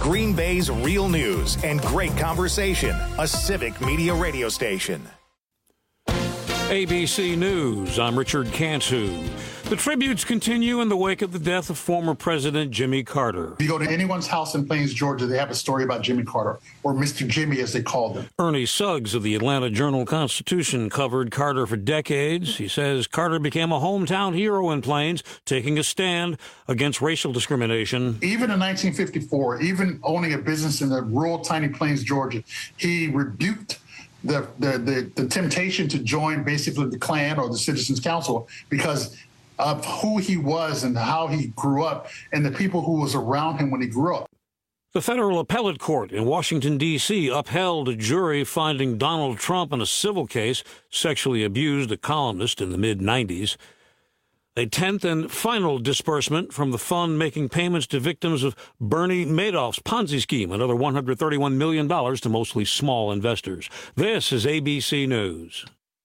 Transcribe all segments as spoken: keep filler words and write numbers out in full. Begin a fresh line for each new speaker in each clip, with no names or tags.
Green Bay's real news and great conversation. A Civic Media radio station.
A B C News, I'm Richard Cantu. The tributes continue in the wake of the death of former President Jimmy Carter.
If you go to anyone's house in Plains, Georgia, they have a story about Jimmy Carter, or Mister Jimmy as they called him.
Ernie Suggs of the Atlanta Journal-Constitution covered Carter for decades. He says Carter became a hometown hero in Plains, taking a stand against racial discrimination.
Even in nineteen fifty-four, even owning a business in the rural, tiny Plains, Georgia, he rebuked The, the the the temptation to join basically the Klan or the Citizens Council because of who he was and how he grew up and the people who was around him when he grew up.
The federal appellate court in Washington, D C upheld a jury finding Donald Trump in a civil case sexually abused a columnist in the mid nineties. A tenth and final disbursement from the fund making payments to victims of Bernie Madoff's Ponzi scheme, another one hundred thirty-one million dollars to mostly small investors. This is A B C News.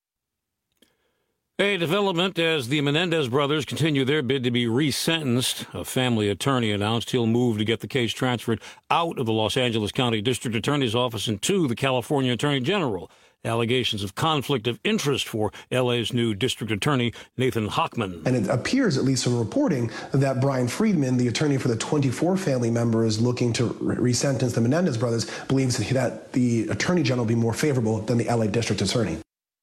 A development as the Menendez brothers continue their bid to be resentenced. A family attorney announced he'll move to get the case transferred out of the Los Angeles County District Attorney's Office and to the California Attorney General. Allegations of conflict of interest for L A's new district attorney, Nathan Hochman.
And it appears, at least from reporting, that Brian Friedman, the attorney for the twenty-four family members looking to re-sentence the Menendez brothers, believes that the attorney general will be more favorable than the L A district attorney.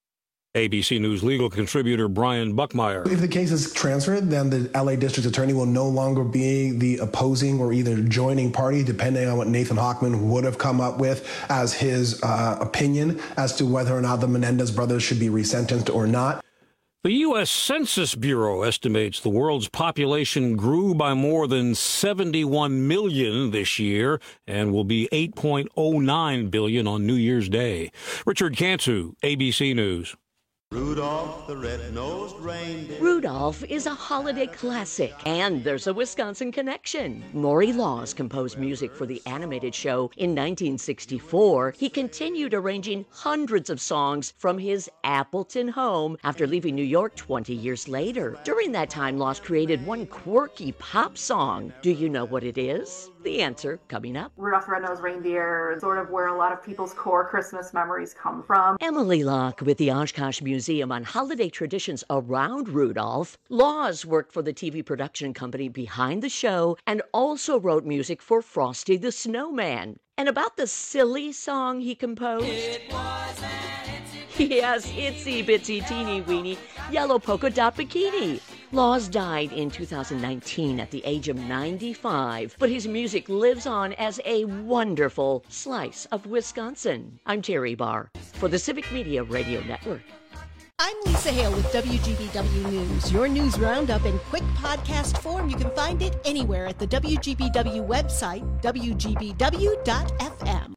A B C News legal contributor Brian Buckmeyer.
If the case is transferred, then the L A district attorney will no longer be the opposing or either joining party, depending on what Nathan Hochman would have come up with as his uh, opinion as to whether or not the Menendez brothers should be resentenced or not.
The U S Census Bureau estimates the world's population grew by more than seventy-one million this year and will be eight point oh nine billion on New Year's Day. Richard Cantu, A B C News.
Rudolph the red-nosed reindeer.
Rudolph is a holiday classic, and there's a Wisconsin connection. Maury Laws composed music for the animated show in nineteen sixty-four. He continued arranging hundreds of songs from his Appleton home after leaving New York twenty years later. During that time, Laws created one quirky pop song. Do you know what it is? The answer coming up.
Rudolph the Red-Nosed Reindeer is sort of where a lot of people's core Christmas memories come from.
Emily Locke with the Oshkosh Museum on holiday traditions around Rudolph. Laws worked for the T V production company behind the show and also wrote music for Frosty the Snowman. And about the silly song he composed. It was an itsy Yes, itsy bitsy teeny weeny yellow polka dot bikini. Laws died in two thousand nineteen at the age of ninety-five, but his music lives on as a wonderful slice of Wisconsin. I'm Terry Barr for the Civic Media Radio Network.
I'm Lisa Hale with W G B W News, your news roundup in quick podcast form. You can find it anywhere at the W G B W website, W G B W dot F M.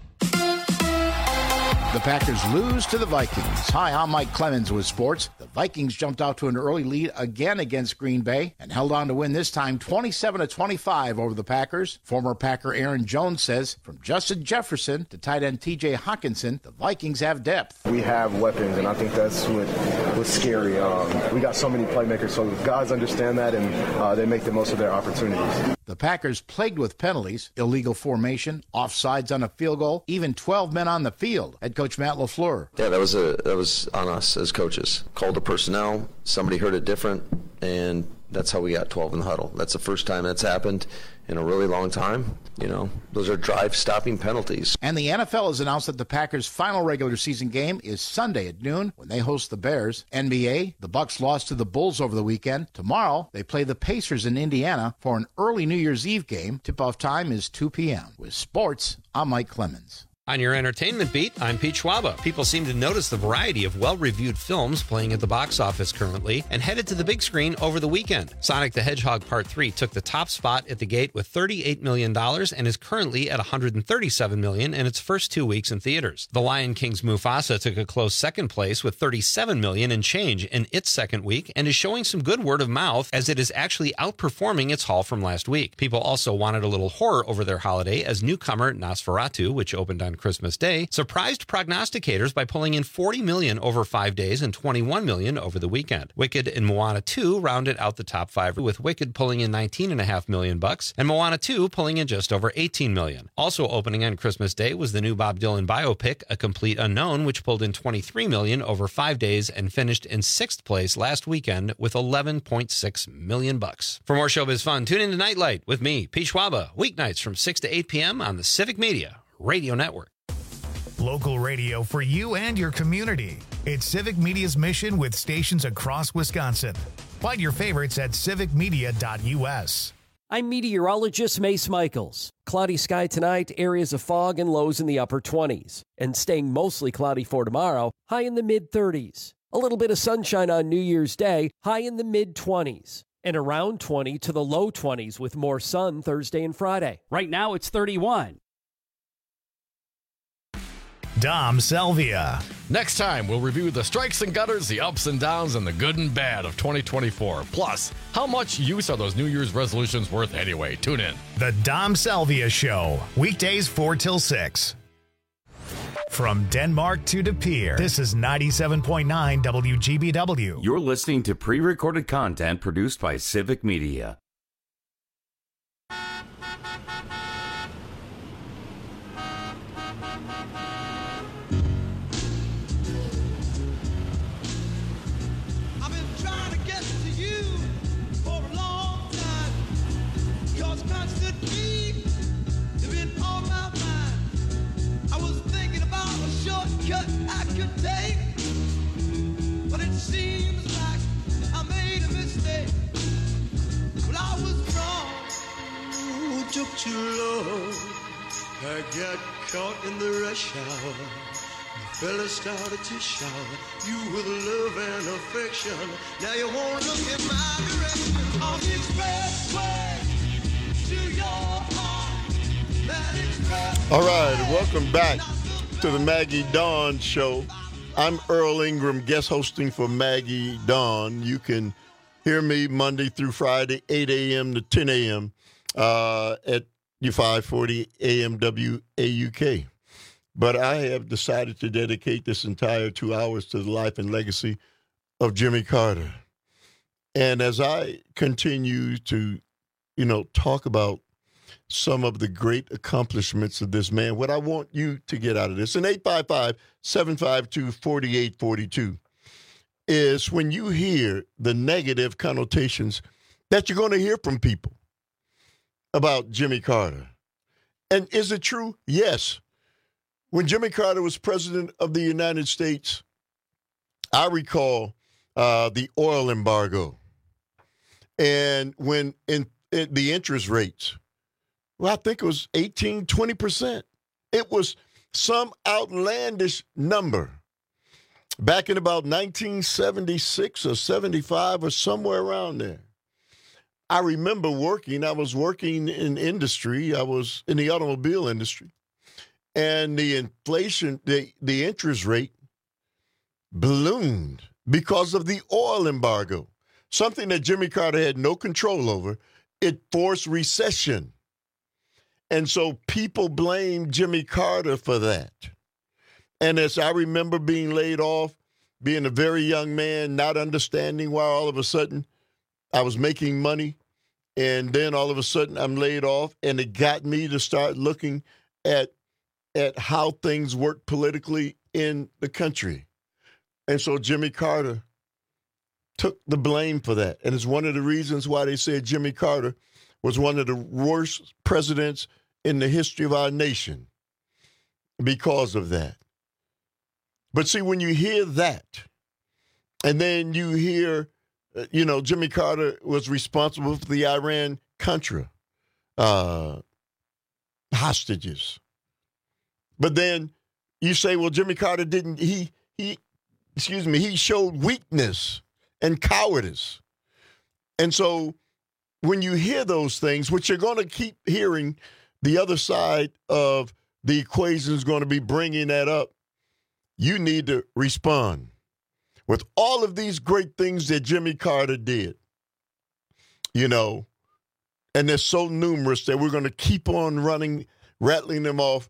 The Packers lose to the Vikings. Hi, I'm Mike Clemens with sports. The Vikings jumped out to an early lead again against Green Bay and held on to win this time twenty-seven to twenty-five over the Packers. Former Packer Aaron Jones says, from Justin Jefferson to tight end T J Hockenson, the Vikings have depth.
We have weapons, and I think that's what was scary. Um, we got so many playmakers, so guys understand that, and uh, they make the most of their opportunities.
The Packers plagued with penalties, illegal formation, offsides on a field goal, even twelve men on the field. Head coach Matt LaFleur.
Yeah, that was a that was on us as coaches. Called the personnel, somebody heard it different, and that's how we got twelve in the huddle. That's the first time that's happened in a really long time. You know, those are drive-stopping penalties.
And the N F L has announced that the Packers' final regular season game is Sunday at noon when they host the Bears. N B A, the Bucks lost to the Bulls over the weekend. Tomorrow, they play the Pacers in Indiana for an early New Year's Eve game. Tip-off time is two p.m. With sports, I'm Mike Clemens.
On your entertainment beat, I'm Pete Schwaba. People seem to notice the variety of well-reviewed films playing at the box office currently and headed to the big screen over the weekend. Sonic the Hedgehog Part three took the top spot at the gate with thirty-eight million dollars and is currently at one hundred thirty-seven million dollars in its first two weeks in theaters. The Lion King's Mufasa took a close second place with thirty-seven million dollars and change in its second week and is showing some good word of mouth as it is actually outperforming its haul from last week. People also wanted a little horror over their holiday as newcomer Nosferatu, which opened on on Christmas Day, surprised prognosticators by pulling in forty million dollars over five days and twenty-one million dollars over the weekend. Wicked and Moana two rounded out the top five, with Wicked pulling in nineteen point five million dollars bucks and Moana two pulling in just over eighteen million dollars. Also opening on Christmas Day was the new Bob Dylan biopic, A Complete Unknown, which pulled in twenty-three million dollars over five days and finished in sixth place last weekend with eleven point six million dollars bucks. For more showbiz fun, tune in to Nightlight with me, Pete Schwaba, weeknights from six to eight p.m. on the Civic Media Radio Network.
Local radio for you and your community. It's Civic Media's mission with stations across Wisconsin. Find your favorites at civic media dot u s.
I'm meteorologist Mace Michaels. Cloudy sky tonight, areas of fog and lows in the upper twenties. And staying mostly cloudy for tomorrow, high in the mid-thirties. A little bit of sunshine on New Year's Day, high in the mid-twenties. And around twenty to the low twenties with more sun Thursday and Friday. Right now it's thirty-one.
Dom Salvia.
Next time, we'll review the strikes and gutters, the ups and downs, and the good and bad of twenty twenty-four. Plus, how much use are those New Year's resolutions worth anyway? Tune in.
The Dom Salvia Show. Weekdays four till six. From Denmark to De Pere, this is ninety-seven point nine W G B W.
You're listening to pre-recorded content produced by Civic Media.
I could take, but it seems like I made a mistake. Well, I was wrong, took too long. I got caught in the rush hour. The fella started to shower you with love and affection. Now you won't look in my direction on the expressway to your heart. That expressway.
All right, welcome back to the Maggie Dawn Show. I'm Earl Ingram, guest hosting for Maggie Dawn. You can hear me Monday through Friday, eight a.m. to ten a.m. Uh, at your five forty A M W A U K. But I have decided to dedicate this entire two hours to the life and legacy of Jimmy Carter. And as I continue to, you know, talk about some of the great accomplishments of this man, what I want you to get out of this, and eight five five, seven five two, four eight four two, is when you hear the negative connotations that you're going to hear from people about Jimmy Carter. And is it true? Yes. When Jimmy Carter was president of the United States, I recall uh, the oil embargo. And when in, in the interest rates, well, I think it was eighteen, twenty percent. It was some outlandish number. Back in about nineteen seventy-six or seventy-five or somewhere around there. I remember working, I was working in industry, I was in the automobile industry, and the inflation, the, the interest rate ballooned because of the oil embargo, something that Jimmy Carter had no control over. It forced recession. And so people blame Jimmy Carter for that. And as I remember being laid off, being a very young man, not understanding why all of a sudden I was making money, and then all of a sudden I'm laid off, and it got me to start looking at, at how things work politically in the country. And so Jimmy Carter took the blame for that. And it's one of the reasons why they said Jimmy Carter was one of the worst presidents in the history of our nation because of that. But see, when you hear that, and then you hear, uh, you know, Jimmy Carter was responsible for the Iran-Contra uh, hostages. But then you say, well, Jimmy Carter didn't, he, he, excuse me, he showed weakness and cowardice. And so when you hear those things, which you're going to keep hearing, the other side of the equation is going to be bringing that up, you need to respond. With all of these great things that Jimmy Carter did, you know, and they're so numerous that we're going to keep on running, rattling them off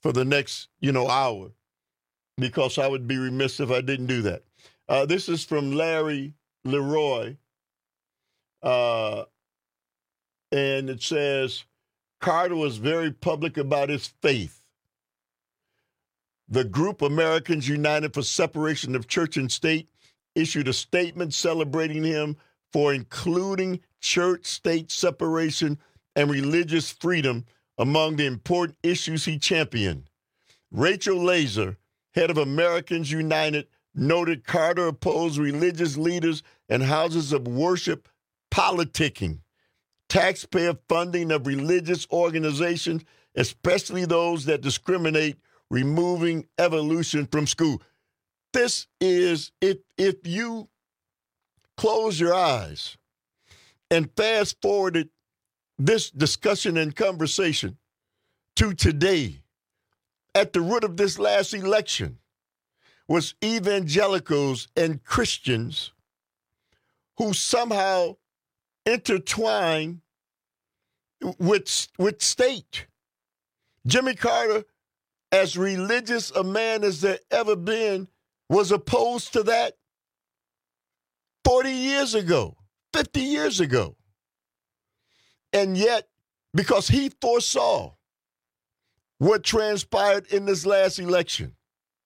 for the next, you know, hour, because I would be remiss if I didn't do that. Uh, this is from Larry Leroy, uh, and it says, Carter was very public about his faith. The group Americans United for Separation of Church and State issued a statement celebrating him for including church-state separation and religious freedom among the important issues he championed. Rachel Laser, head of Americans United, noted Carter opposed religious leaders and houses of worship politicking, taxpayer funding of religious organizations, especially those that discriminate, removing evolution from school. This is, if, if you close your eyes and fast forwarded this discussion and conversation to today, at the root of this last election was evangelicals and Christians who somehow intertwine with, with state. Jimmy Carter, as religious a man as there ever been, was opposed to that forty years ago, fifty years ago. And yet, because he foresaw what transpired in this last election,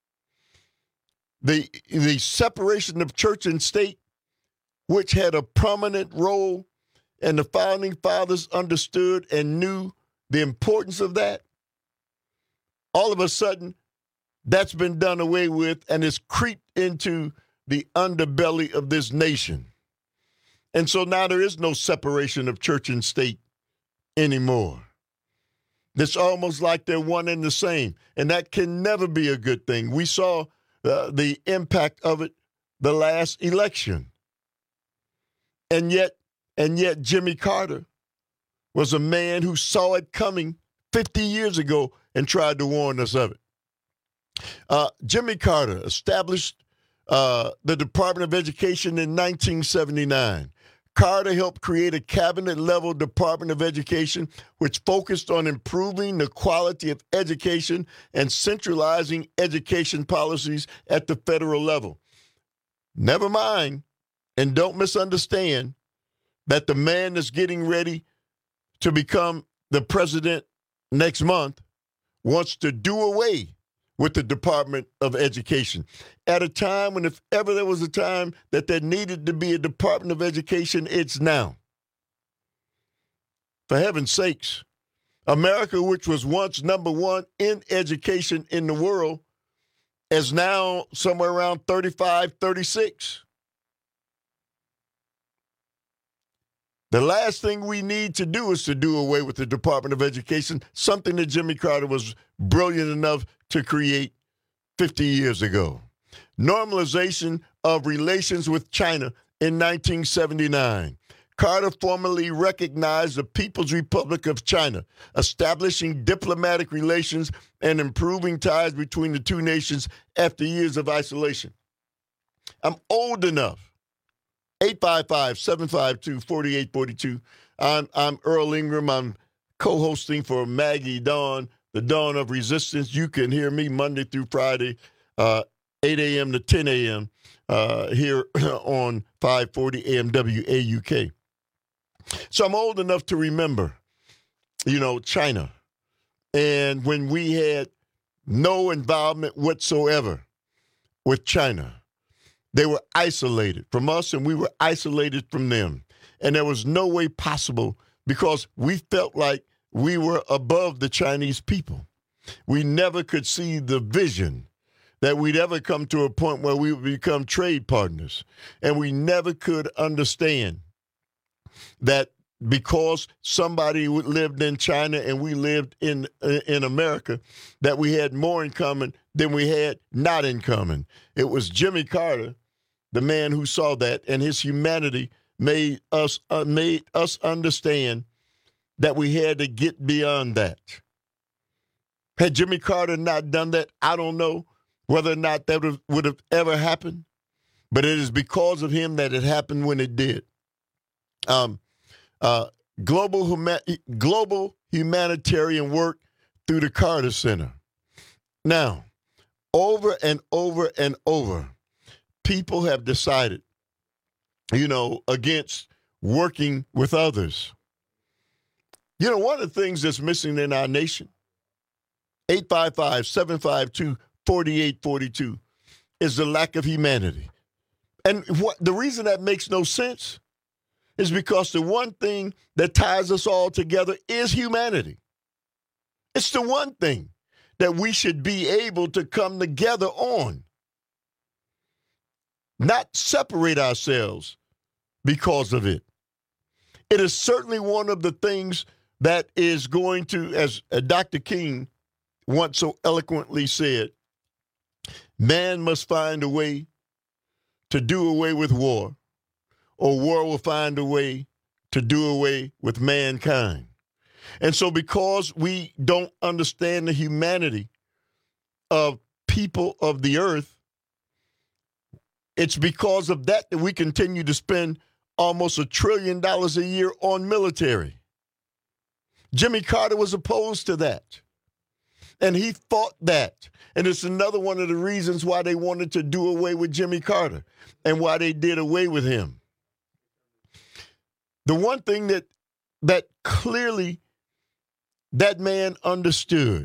the, the separation of church and state, which had a prominent role, and the founding fathers understood and knew the importance of that, all of a sudden, that's been done away with and it's creeped into the underbelly of this nation. And so now there is no separation of church and state anymore. It's almost like they're one and the same, and that can never be a good thing. We saw uh, the impact of it the last election. And yet, and yet Jimmy Carter was a man who saw it coming fifty years ago and tried to warn us of it. Uh, Jimmy Carter established uh, the Department of Education in nineteen seventy-nine. Carter helped create a cabinet-level Department of Education which focused on improving the quality of education and centralizing education policies at the federal level. Never mind, and don't misunderstand, that the man that's getting ready to become the president next month wants to do away with the Department of Education at a time when, if ever there was a time that there needed to be a Department of Education, it's now. For heaven's sakes, America, which was once number one in education in the world, is now somewhere around thirty-five, thirty-six. The last thing we need to do is to do away with the Department of Education, something that Jimmy Carter was brilliant enough to create fifty years ago. Normalization of relations with China in nineteen seventy-nine. Carter formally recognized the People's Republic of China, establishing diplomatic relations and improving ties between the two nations after years of isolation. I'm old enough. eight five five, seven five two, four eight four two. I'm, I'm Earl Ingram. I'm co-hosting for Maggie Dawn, the Dawn of Resistance. You can hear me Monday through Friday, uh, eight a.m. to ten a.m. Uh, here on five forty A M W A U K. So I'm old enough to remember, you know, China. And when we had no involvement whatsoever with China. They were isolated from us, and we were isolated from them. And there was no way possible, because we felt like we were above the Chinese people. We never could see the vision that we'd ever come to a point where we would become trade partners. And we never could understand that because somebody lived in China and we lived in in America, that we had more in common than we had not in common. It was Jimmy Carter, the man who saw that, and his humanity made us uh, made us understand that we had to get beyond that. Had Jimmy Carter not done that, I don't know whether or not that would have, would have ever happened, but it is because of him that it happened when it did. Um, uh, global huma- global humanitarian work through the Carter Center. Now, over and over and over, people have decided, you know, against working with others. You know, one of the things that's missing in our nation, eight five five, seven five two, four eight four two, is the lack of humanity. And what the reason that makes no sense is because the one thing that ties us all together is humanity. It's the one thing that we should be able to come together on, not separate ourselves because of it. It is certainly one of the things that is going to, as Doctor King once so eloquently said, man must find a way to do away with war, or war will find a way to do away with mankind. And so because we don't understand the humanity of people of the earth, it's because of that that we continue to spend almost a trillion dollars a year on military. Jimmy Carter was opposed to that, and he fought that. And it's another one of the reasons why they wanted to do away with Jimmy Carter and why they did away with him. The one thing that that clearly that man understood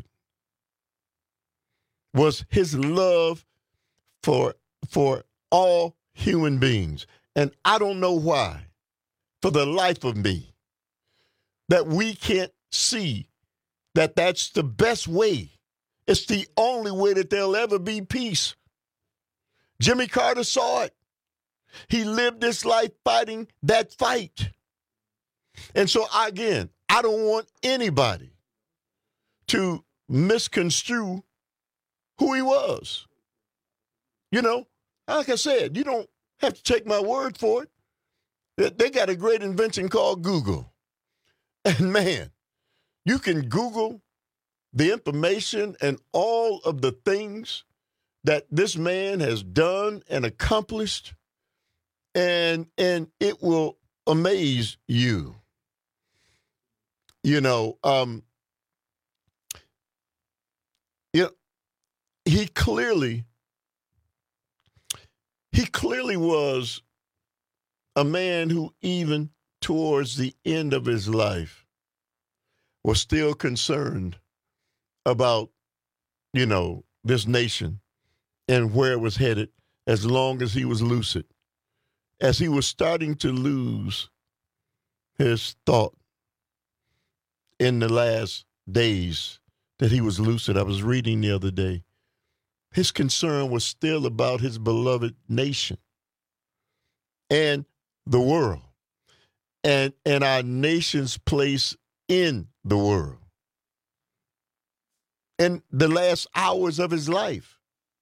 was his love for, for all human beings. And I don't know why, for the life of me, that we can't see that that's the best way. It's the only way that there'll ever be peace. Jimmy Carter saw it. He lived this life fighting that fight. And so, again, I don't want anybody to misconstrue who he was. You know, like I said, you don't have to take my word for it. They got a great invention called Google. And, man, you can Google the information and all of the things that this man has done and accomplished, and and it will amaze you. You know, um, you know, he clearly, he clearly was a man who even towards the end of his life was still concerned about, you know, this nation and where it was headed as long as he was lucid. As he was starting to lose his thought in the last days that he was lucid, I was reading the other day, his concern was still about his beloved nation and the world and, and our nation's place in the world. In the last hours of his life.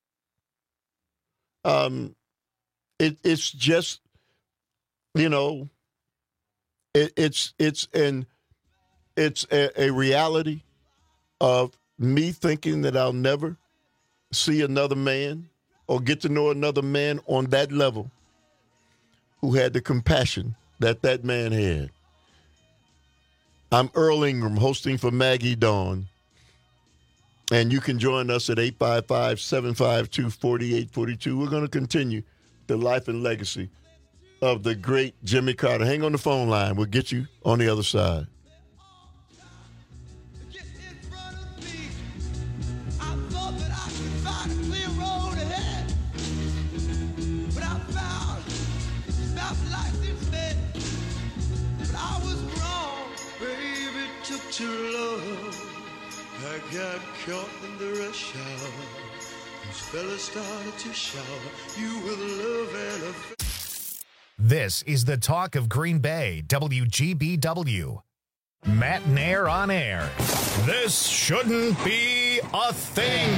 Um, it, it's just, you know, it, it's it's an it's a, a reality of me thinking that I'll never see another man or get to know another man on that level who had the compassion that that man had. I'm Earl Ingram, hosting for Maggie Dawn. And you can join us at eight five five, seven five two, four eight four two. We're going to continue the life and legacy of the great Jimmy Carter. Hang on the phone line. We'll get you on the other side.
I got caught in the rush hour. These fellas started to shower you with love and affection.
This is the talk of Green Bay, W G B W. Matt Nair on air. This shouldn't be a thing.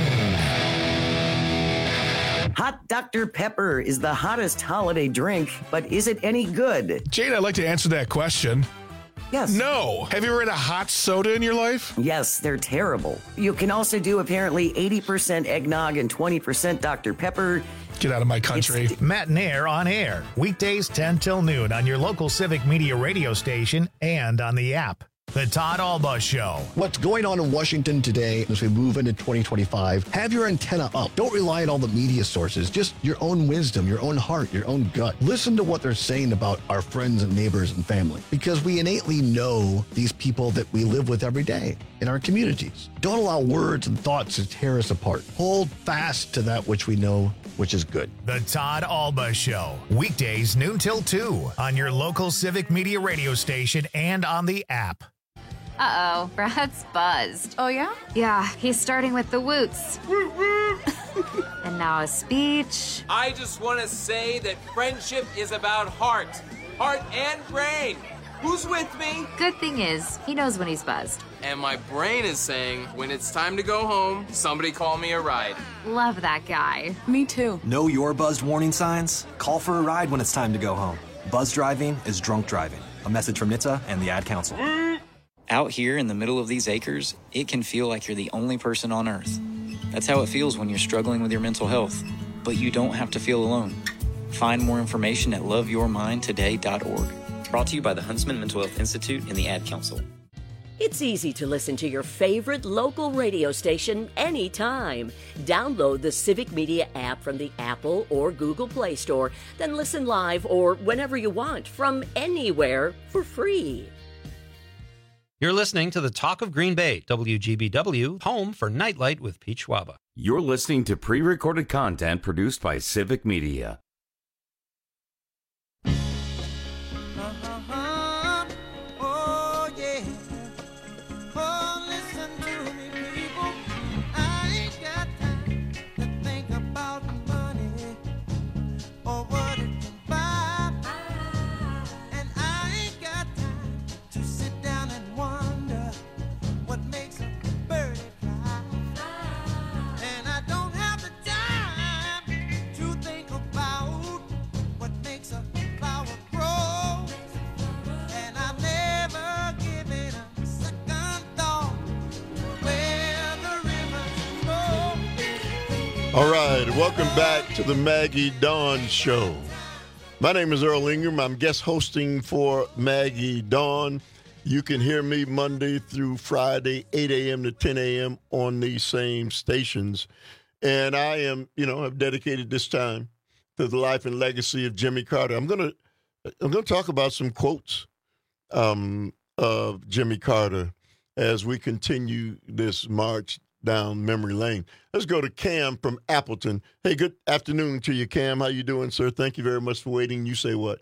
Hot Doctor Pepper is the hottest holiday drink, but is it any good?
Jane, I'd like to answer that question.
Yes.
No. Have you ever had a hot soda in your life?
Yes, they're terrible. You can also do apparently eighty percent eggnog and twenty percent Doctor Pepper.
Get out of my country.
It's Matt Nair on air. Weekdays ten till noon on your local Civic Media radio station and on the app. The Todd Alba Show.
What's going on in Washington today as we move into twenty twenty-five? Have your antenna up. Don't rely on all the media sources. Just your own wisdom, your own heart, your own gut. Listen to what they're saying about our friends and neighbors and family, because we innately know these people that we live with every day in our communities. Don't allow words and thoughts to tear us apart. Hold fast to that which we know, which is good.
The Todd Alba Show. Weekdays noon till two on your local Civic Media radio station and on the app.
Uh-oh, Brad's buzzed.
Oh, yeah?
Yeah, he's starting with the woots. And now a speech.
I just want to say that friendship is about heart. Heart and brain. Who's with me?
Good thing is, he knows when he's buzzed.
And my brain is saying, when it's time to go home, somebody call me a ride.
Love that guy.
Me too.
Know your buzzed warning signs? Call for a ride when it's time to go home. Buzz driving is drunk driving. A message from N H T S A and the Ad Council.
Out here in the middle of these acres, it can feel like you're the only person on Earth. That's how it feels when you're struggling with your mental health. But you don't have to feel alone. Find more information at love your mind today dot org. Brought to you by the Huntsman Mental Health Institute and the Ad Council.
It's easy to listen to your favorite local radio station anytime. Download the Civic Media app from the Apple or Google Play Store, then listen live or whenever you want from anywhere for free.
You're listening to the Talk of Green Bay, W G B W, home for Nightlight with Pete Schwaba.
You're listening to pre-recorded content produced by Civic Media.
All right, welcome back to the Maggie Dawn Show. My name is Earl Ingram. I'm guest hosting for Maggie Dawn. You can hear me Monday through Friday, eight a.m. to ten a.m. on these same stations. And I am, you know, I've dedicated this time to the life and legacy of Jimmy Carter. I'm gonna, I'm gonna talk about some quotes um, of Jimmy Carter as we continue this march down memory lane. Let's go to Cam from Appleton. Hey, good afternoon to you, Cam. How you doing, sir? Thank you very much for waiting. You say what?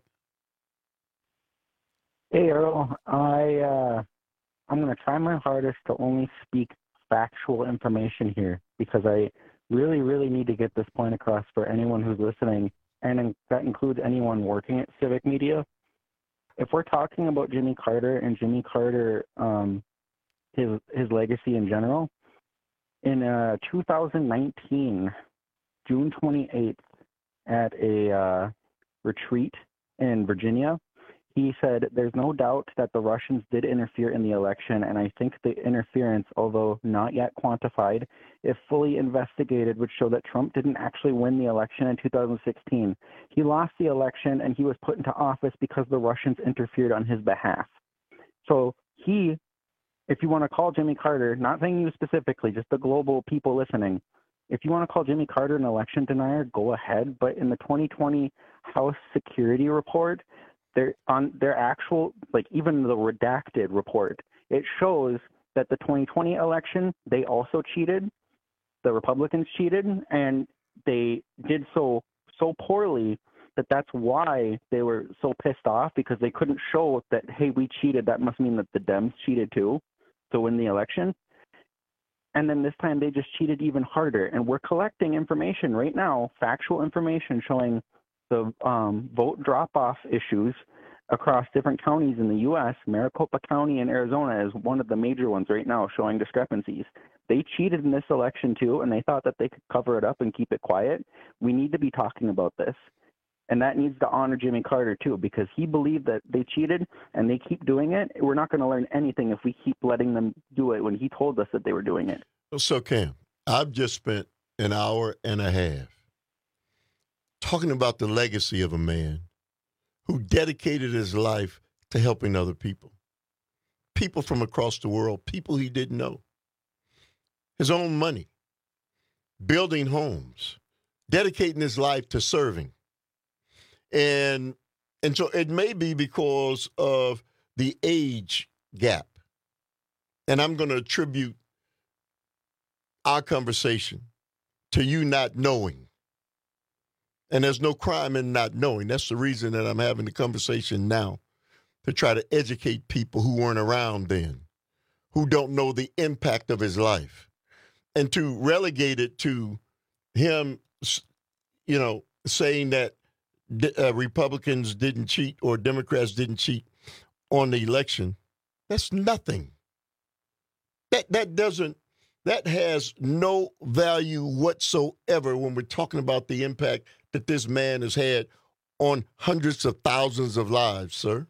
Hey, Earl. I, uh, I'm going to try my hardest to only speak factual information here because I really, really need to get this point across for anyone who's listening, and that includes anyone working at Civic Media. If we're talking about Jimmy Carter and Jimmy Carter, um, his his legacy in general, in uh, two thousand nineteen, June twenty-eighth, at a uh, retreat in Virginia, he said, "There's no doubt that the Russians did interfere in the election, and I think the interference, although not yet quantified, if fully investigated, would show that Trump didn't actually win the election in two thousand sixteen. He lost the election, and he was put into office because the Russians interfered on his behalf." So he... If you want to call Jimmy Carter, not saying you specifically, just the global people listening, if you want to call Jimmy Carter an election denier, go ahead. But in the twenty twenty House Security Report, they're on their actual, like even the redacted report, it shows that the twenty twenty election, they also cheated. The Republicans cheated, and they did so so poorly that that's why they were so pissed off, because they couldn't show that, hey, we cheated. That must mean that the Dems cheated too to win the election. And then this time they just cheated even harder. And we're collecting information right now, factual information showing the um, vote drop-off issues across different counties in the U S. Maricopa County in Arizona is one of the major ones right now showing discrepancies. They cheated in this election too, and they thought that they could cover it up and keep it quiet. We need to be talking about this. And that needs to honor Jimmy Carter, too, because he believed that they cheated and they keep doing it. We're not going to learn anything if we keep letting them do it when he told us that they were doing it.
So, Cam, I've just spent an hour and a half talking about the legacy of a man who dedicated his life to helping other people. people from across the world, people he didn't know. His own money, building homes, dedicating his life to serving. And and so it may be because of the age gap. And I'm going to attribute our conversation to you not knowing. And there's no crime in not knowing. That's the reason that I'm having the conversation now, to try to educate people who weren't around then, who don't know the impact of his life. And to relegate it to him, you know, saying that uh, Republicans didn't cheat or Democrats didn't cheat on the election, that's nothing. That that doesn't, that has no value whatsoever when we're talking about the impact that this man has had on hundreds of thousands of lives, sir.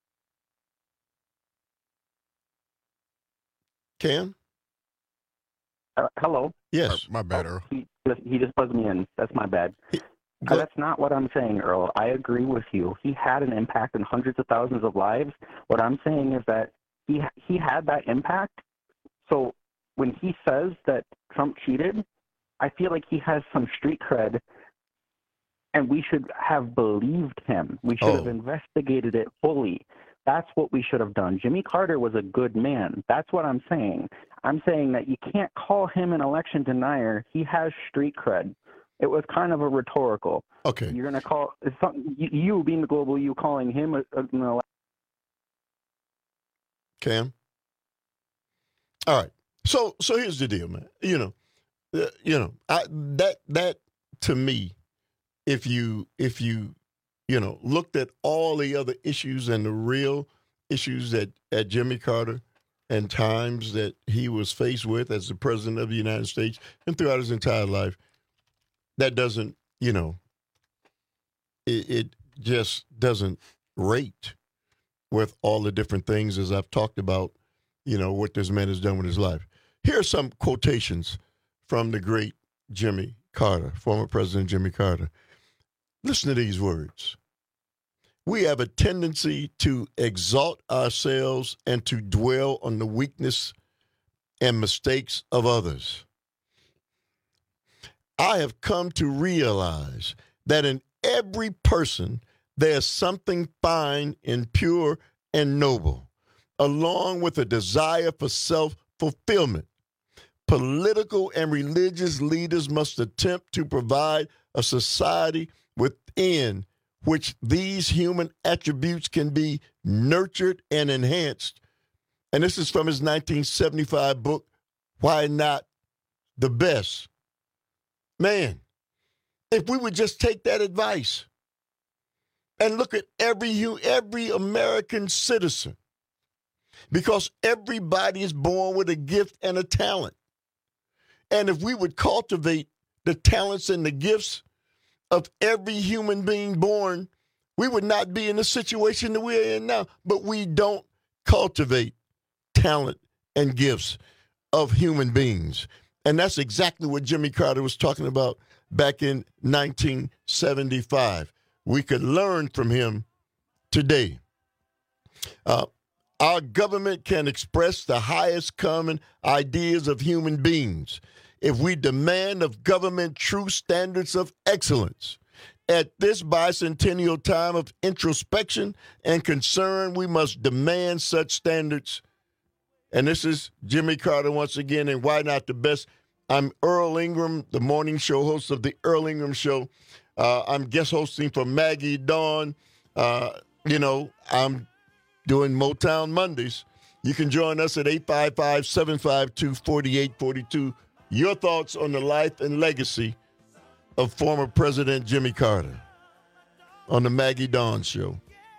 Cam?
Uh, hello?
Yes.
My bad, Earl.
He, he just buzzed me in. That's my bad. Uh, that's not what I'm saying, Earl. I agree with you. He had an impact on hundreds of thousands of lives. What I'm saying is that he he had that impact. So when he says that Trump cheated, I feel like he has some street cred, and we should have believed him. We should oh. have investigated it fully. That's what we should have done. Jimmy Carter was a good man. That's what I'm saying. I'm saying that you can't call him an election denier. He has street cred. It was kind of a rhetorical.
Okay.
You're going to call it's something, you, you being the global you, calling him a, a, an election.
Cam? All right. So so here's the deal, man. You know, uh, you know, I, that that to me, if you if you you know looked at all the other issues and the real issues that at Jimmy Carter and times that he was faced with as the president of the United States and throughout his entire life, that doesn't, you know, it, it just doesn't rate with all the different things as I've talked about, you know, what this man has done with his life. Here are some quotations from the great Jimmy Carter, former President Jimmy Carter. Listen to these words. We have a tendency to exalt ourselves and to dwell on the weakness and mistakes of others. I have come to realize that in every person there's something fine and pure and noble, along with a desire for self-fulfillment. Political and religious leaders must attempt to provide a society within which these human attributes can be nurtured and enhanced. And this is from his nineteen seventy-five book, Why Not the Best? Man, if we would just take that advice and look at every every American citizen, because everybody is born with a gift and a talent. And if we would cultivate the talents and the gifts of every human being born, we would not be in the situation that we're in now. But we don't cultivate talent and gifts of human beings. And that's exactly what Jimmy Carter was talking about back in nineteen seventy-five. We could learn from him today. Uh, our government can express the highest common ideas of human beings if we demand of government true standards of excellence. At this bicentennial time of introspection and concern, we must demand such standards. And this is Jimmy Carter once again, and Why Not the Best? I'm Earl Ingram, the morning show host of the Earl Ingram Show. Uh, I'm guest hosting for Maggie Dawn. Uh, you know, I'm doing Motown Mondays. You can join us at eight five five, seven five two, four eight four two. Your thoughts on the life and legacy of former President Jimmy Carter on the Maggie Dawn Show.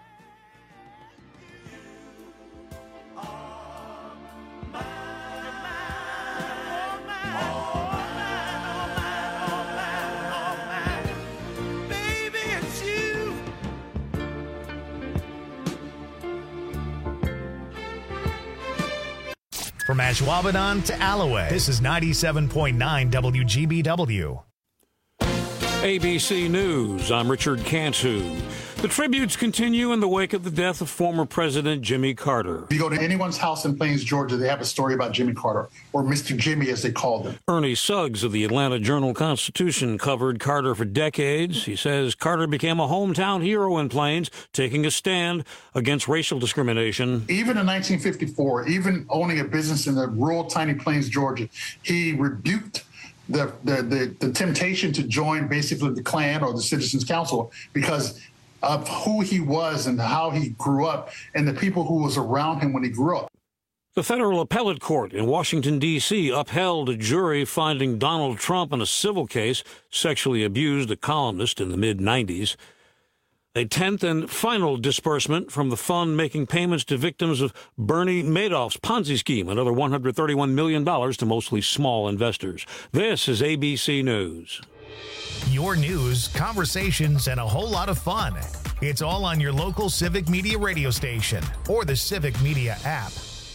From Ashwaubenon to Alloway, this is ninety-seven point nine W G B W.
A B C News, I'm Richard Cantu. The tributes continue in the wake of the death of former President Jimmy Carter.
If you go to anyone's house in Plains, Georgia, they have a story about Jimmy Carter, or Mister Jimmy as they called him.
Ernie Suggs of the Atlanta Journal-Constitution covered Carter for decades. He says Carter became a hometown hero in Plains, taking a stand against racial discrimination.
Even in nineteen fifty-four, even owning a business in the rural, tiny Plains, Georgia, he rebuked the, the, the, the temptation to join basically the Klan or the Citizens Council because of who he was and how he grew up and the people who was around him when he grew up.
The federal appellate court in Washington, D C upheld a jury finding Donald Trump in a civil case sexually abused a columnist in the mid nineties. A tenth and final disbursement from the fund making payments to victims of Bernie Madoff's Ponzi scheme, another one hundred thirty-one million dollars to mostly small investors. This is A B C News.
Your news, conversations, and a whole lot of fun. It's all on your local Civic Media radio station or the Civic Media app.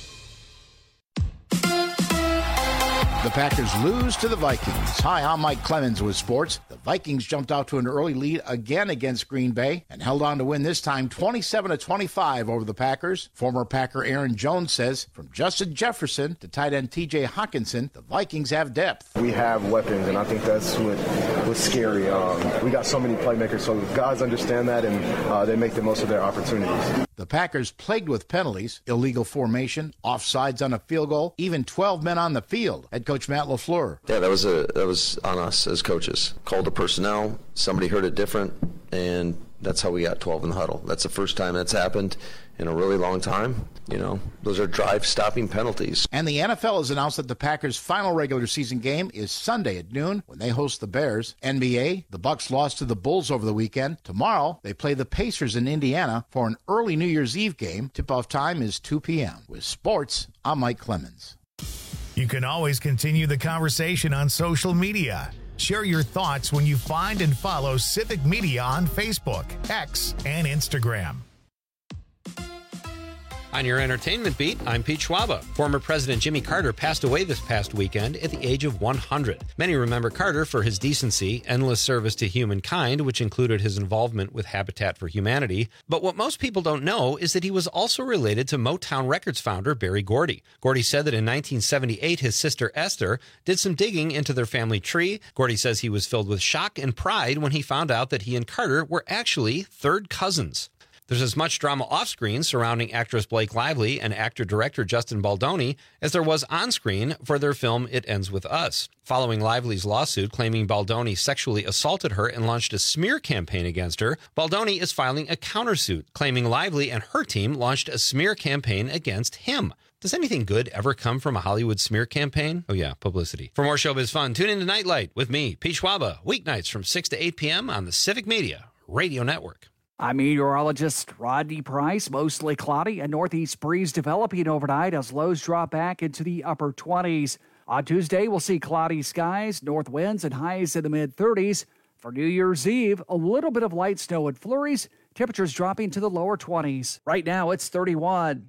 The Packers lose to the Vikings. Hi, I'm Mike Clemens with sports. The Vikings jumped out to an early lead again against Green Bay and held on to win this time twenty-seven to twenty-five over the Packers. Former Packer Aaron Jones says, from Justin Jefferson to tight end T J Hawkinson, the Vikings have depth.
We have weapons, and I think that's what was scary. Um, we got so many playmakers, so guys understand that, and uh, they make the most of their opportunities.
The Packers plagued with penalties, illegal formation, offsides on a field goal, even twelve men on the field. Head coach Matt LaFleur.
Yeah, that was a that was on us as coaches. Called the personnel. Somebody heard it different, and that's how we got twelve in the huddle. That's the first time that's happened in a really long time. You know, those are drive-stopping penalties.
And the N F L has announced that the Packers' final regular season game is Sunday at noon when they host the Bears. N B A, the Bucks lost to the Bulls over the weekend. Tomorrow, they play the Pacers in Indiana for an early New Year's Eve game. Tip-off time is two p.m. With sports, I'm Mike Clemens.
You can always continue the conversation on social media. Share your thoughts when you find and follow Civic Media on Facebook, X, and Instagram.
On your entertainment beat, I'm Pete Schwaba. Former President Jimmy Carter passed away this past weekend at the age of one hundred. Many remember Carter for his decency, endless service to humankind, which included his involvement with Habitat for Humanity. But what most people don't know is that he was also related to Motown Records founder Berry Gordy. Gordy said that in nineteen seventy-eight, his sister Esther did some digging into their family tree. Gordy says he was filled with shock and pride when he found out that he and Carter were actually third cousins. There's as much drama off-screen surrounding actress Blake Lively and actor-director Justin Baldoni as there was on-screen for their film It Ends With Us. Following Lively's lawsuit claiming Baldoni sexually assaulted her and launched a smear campaign against her, Baldoni is filing a countersuit claiming Lively and her team launched a smear campaign against him. Does anything good ever come from a Hollywood smear campaign? Oh yeah, publicity. For more showbiz fun, tune in to Nightlight with me, Pete Schwaba, weeknights from six to eight p.m. on the Civic Media Radio Network.
I'm meteorologist Rodney Price. Mostly cloudy, a northeast breeze developing overnight as lows drop back into the upper twenties. On Tuesday, we'll see cloudy skies, north winds, and highs in the mid-thirties. For New Year's Eve, a little bit of light snow and flurries, temperatures dropping to the lower twenties. Right now, it's thirty-one.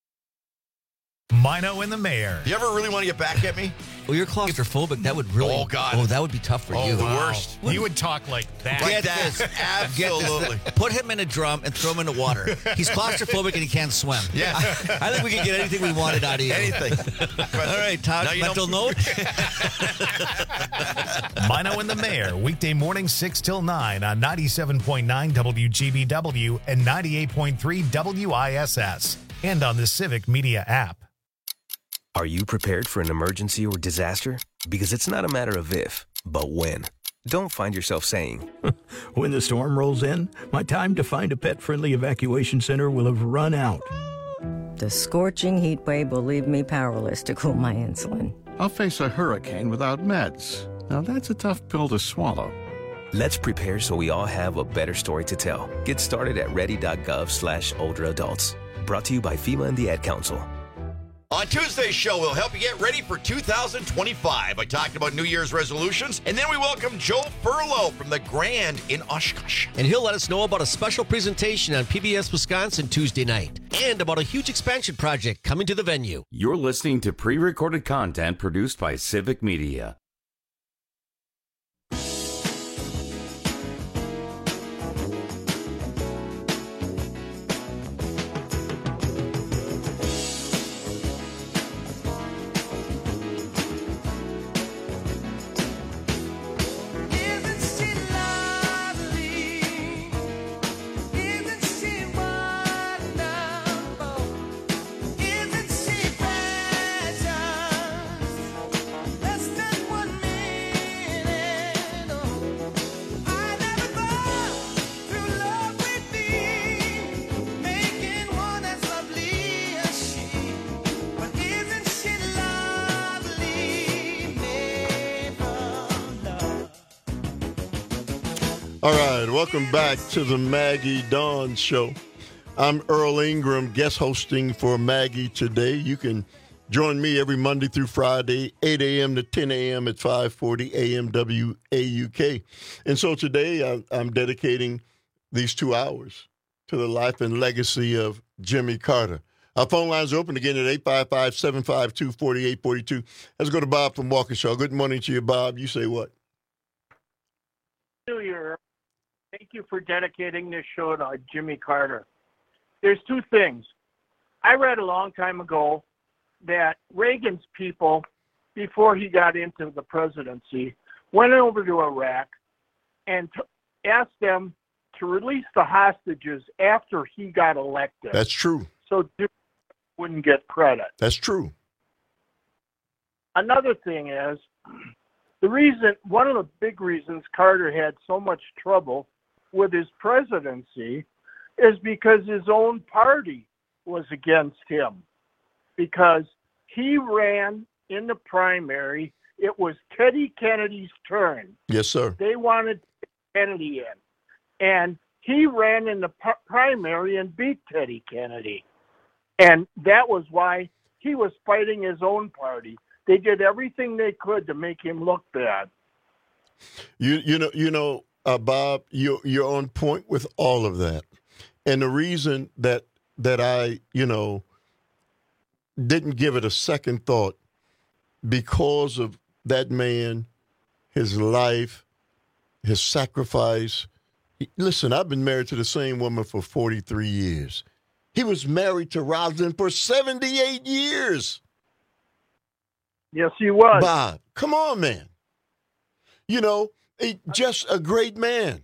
Mino and the Mayor.
You ever really want to get back at me?
Well, you're claustrophobic. That would really.
Oh, God.
Oh, that would be tough for
oh,
you.
the worst.
You would talk like that.
Like
Get
that.
this.
Absolutely.
Get this. Put him in a drum and throw him in the water. He's claustrophobic and he can't swim.
Yeah.
I, I think we can get anything we wanted out of you.
Anything.
All right, Todd, mental note.
Mino and the Mayor, weekday morning six till nine on ninety-seven point nine W G B W and ninety-eight point three W I S S. And on the Civic Media app.
Are you prepared for an emergency or disaster? Because it's not a matter of if, but when. Don't find yourself saying,
when the storm rolls in, my time to find a pet-friendly evacuation center will have run out.
The scorching heat wave will leave me powerless to cool my insulin.
I'll face a hurricane without meds. Now that's a tough pill to swallow.
Let's prepare so we all have a better story to tell. Get started at ready.gov slash older adults. Brought to you by FEMA and the Ad Council.
On Tuesday's show, we'll help you get ready for two thousand twenty-five. I talked about New Year's resolutions, and then we welcome Joe Furlow from the Grand in Oshkosh.
And he'll let us know about a special presentation on P B S Wisconsin Tuesday night, and about a huge expansion project coming to the venue.
You're listening to pre-recorded content produced by Civic Media.
All right, welcome back to the Maggie Dawn Show. I'm Earl Ingram, guest hosting for Maggie today. You can join me every Monday through Friday, eight a.m. to ten a.m. at five forty A M W A U K. And so today I'm dedicating these two hours to the life and legacy of Jimmy Carter. Our phone lines are open again at eight five five, seven five two, four eight four two. Let's go to Bob from Waukesha. Good morning to you, Bob. You say what?
New Year. Thank you for dedicating this show to Jimmy Carter. There's two things. I read a long time ago that Reagan's people, before he got into the presidency, went over to Iraq and t- asked them to release the hostages after he got elected.
That's true.
So Jimmy wouldn't get credit.
That's true.
Another thing is, the reason, one of the big reasons Carter had so much trouble with his presidency is because his own party was against him. Because he ran in the primary, it was Teddy Kennedy's turn.
Yes, sir.
They wanted Kennedy in. And he ran in the p- primary and beat Teddy Kennedy. And that was why he was fighting his own party. They did everything they could to make him look bad.
You you know you know uh, Bob, you you're on point with all of that, and the reason that that I you know didn't give it a second thought because of that man, his life, his sacrifice. Listen, I've been married to the same woman for forty-three years. He was married to Rosalind for seventy-eight years.
Yes, he was.
Bob, come on, man. You know, he, just a great man.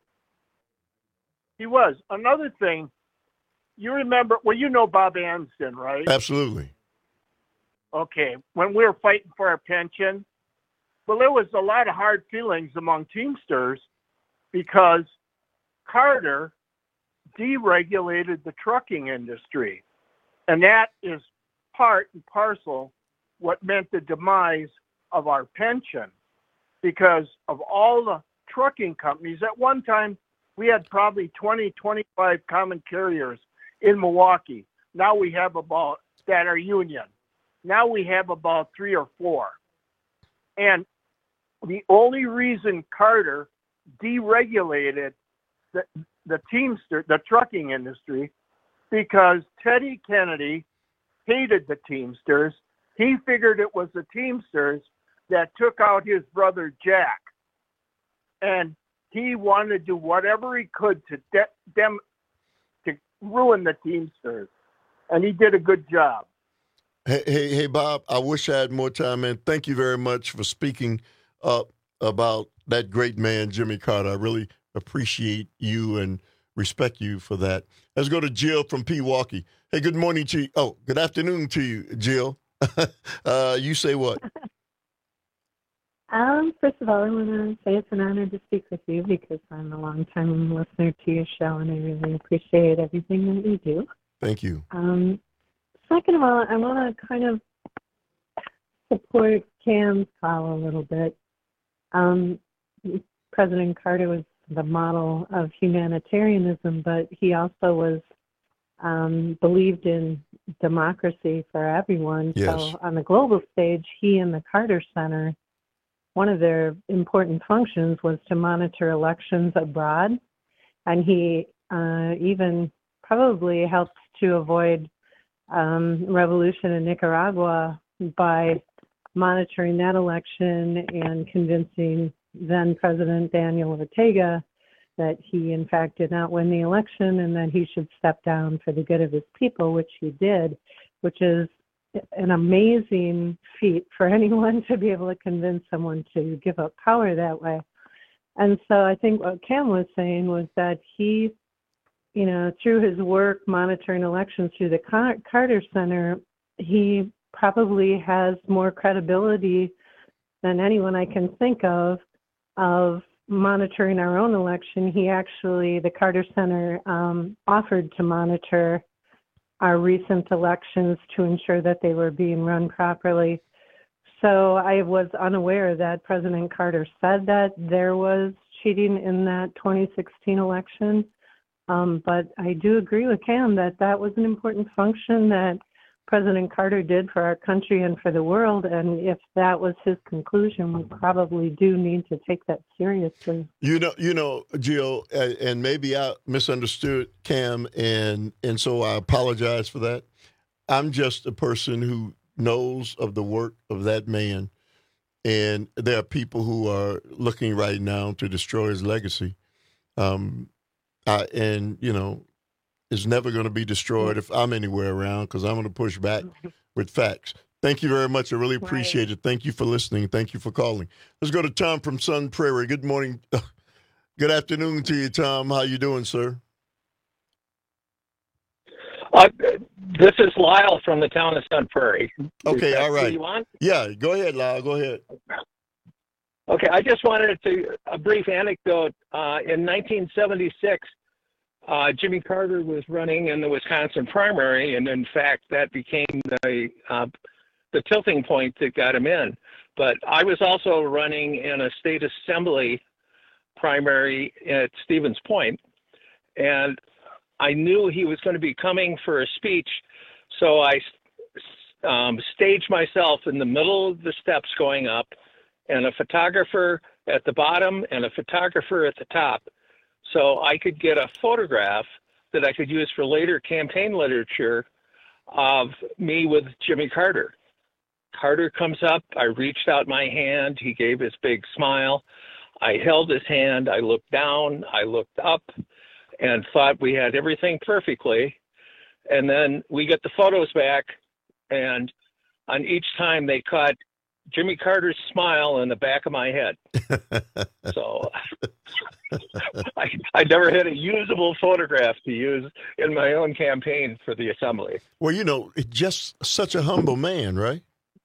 He was. Another thing, you remember, well, you know Bob Anston, right?
Absolutely.
Okay. When we were fighting for our pension, well, there was a lot of hard feelings among Teamsters because Carter deregulated the trucking industry. And that is part and parcel what meant the demise of our pension, because of all the trucking companies. At one time, we had probably twenty, twenty-five common carriers in Milwaukee. Now we have about, that are union. Now we have about three or four. And the only reason Carter deregulated the, the Teamster, the trucking industry, because Teddy Kennedy hated the Teamsters. He figured it was the Teamsters that took out his brother Jack. And he wanted to do whatever he could to de- them to ruin the Teamsters. And he did a good job.
Hey, hey, hey, Bob, I wish I had more time, man. Thank you very much for speaking up about that great man, Jimmy Carter. I really appreciate you and respect you for that. Let's go to Jill from Pewaukee. Hey, good morning to you. Oh, good afternoon to you, Jill. uh, you say what?
Um, first of all, I want to say it's an honor to speak with you because I'm a long-time listener to your show, and I really appreciate everything that you do.
Thank you.
Um, second of all, I want to kind of support Cam's call a little bit. Um, President Carter was the model of humanitarianism, but he also was um, believed in democracy for everyone.
Yes.
So on the global stage, he and the Carter Center, one of their important functions was to monitor elections abroad. And he uh, even probably helped to avoid um, revolution in Nicaragua by monitoring that election and convincing then President Daniel Ortega that he, in fact, did not win the election and that he should step down for the good of his people, which he did, which is an amazing feat for anyone to be able to convince someone to give up power that way. And so I think what Cam was saying was that he, you know, through his work monitoring elections through the Car- Carter Center, he probably has more credibility than anyone I can think of, of monitoring our own election. He actually, the Carter Center um, offered to monitor our recent elections to ensure that they were being run properly. So I was unaware that President Carter said that there was cheating in that twenty sixteen election. Um, but I do agree with Cam that that was an important function that President Carter did for our country and for the world. And if that was his conclusion, we probably do need to take that seriously.
You know, you know, Jill, and maybe I misunderstood Cam, and and so I apologize for that. I'm just a person who knows of the work of that man, and there are people who are looking right now to destroy his legacy. Um, I, and, you know, it's never going to be destroyed if I'm anywhere around, because I'm going to push back with facts. Thank you very much. I really appreciate right. it. Thank you for listening. Thank you for calling. Let's go to Tom from Sun Prairie. Good morning. Good afternoon to you, Tom. How you doing, sir?
Uh, this is Lyle from the town of Sun Prairie.
Okay, all right.
You want?
Yeah, go ahead, Lyle. Go ahead.
Okay, I just wanted to a brief anecdote. Uh, in nineteen seventy-six, uh, Jimmy Carter was running in the Wisconsin primary, and in fact, that became the uh, the tilting point that got him in. But I was also running in a state assembly primary at Stevens Point, and I knew he was going to be coming for a speech, so I um, staged myself in the middle of the steps going up, and a photographer at the bottom and a photographer at the top, so I could get a photograph that I could use for later campaign literature of me with Jimmy Carter. Carter comes up, I reached out my hand, he gave his big smile, I held his hand, I looked down, I looked up, and thought we had everything perfectly. And then we get the photos back, and on each time they caught Jimmy Carter's smile in the back of my head. So I, I never had a usable photograph to use in my own campaign for the assembly.
Well, you know, just such a humble man, right?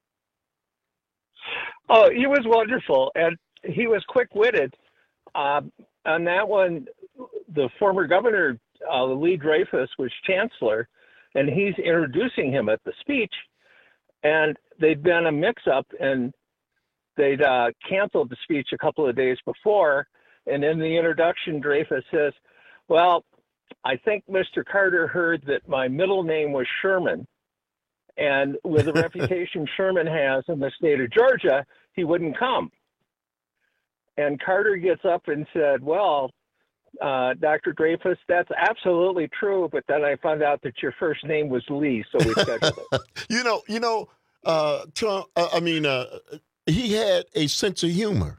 Oh, he was wonderful, and he was quick-witted. Uh, on that one, the former governor, uh, Lee Dreyfus, was chancellor, and he's introducing him at the speech. And they'd been a mix-up, and they'd uh, canceled the speech a couple of days before. And in the introduction, Dreyfus says, well, I think Mister Carter heard that my middle name was Sherman. And with the reputation Sherman has in the state of Georgia, he wouldn't come. And Carter gets up and said, well, uh, Doctor Dreyfus, that's absolutely true. But then I found out that your first name was Lee, so we scheduled it.
you know, you know, uh, Tom, uh, I mean, uh, he had a sense of humor.